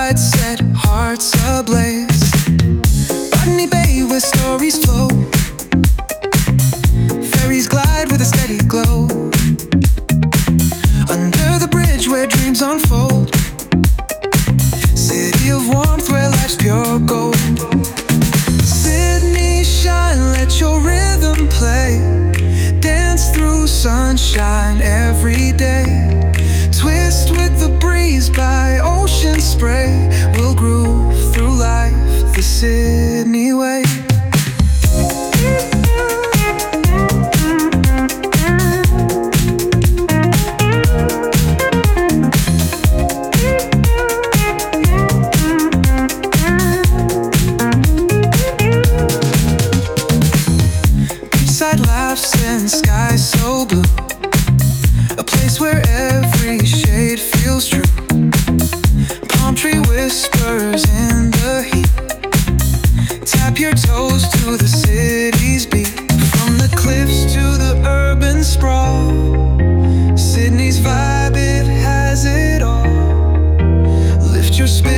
lights set hearts ablaze. Botany Bay where stories flow. Ferries glide with a steady glow. Under the bridge where dreams unfold. City of warmth where life's pure gold. Sydney, shine, let your rhythm play. Dance through sunshine every day. Twist with the breeze by ocean spray. We'll groove through life the Sydney way. Laughs and sky so blue. A place where every shade feels true. Palm tree whispers in the heat. Tap your toes to the city's beat. From the cliffs to the urban sprawl. Sydney's vibe, it has it all. Lift your spirit.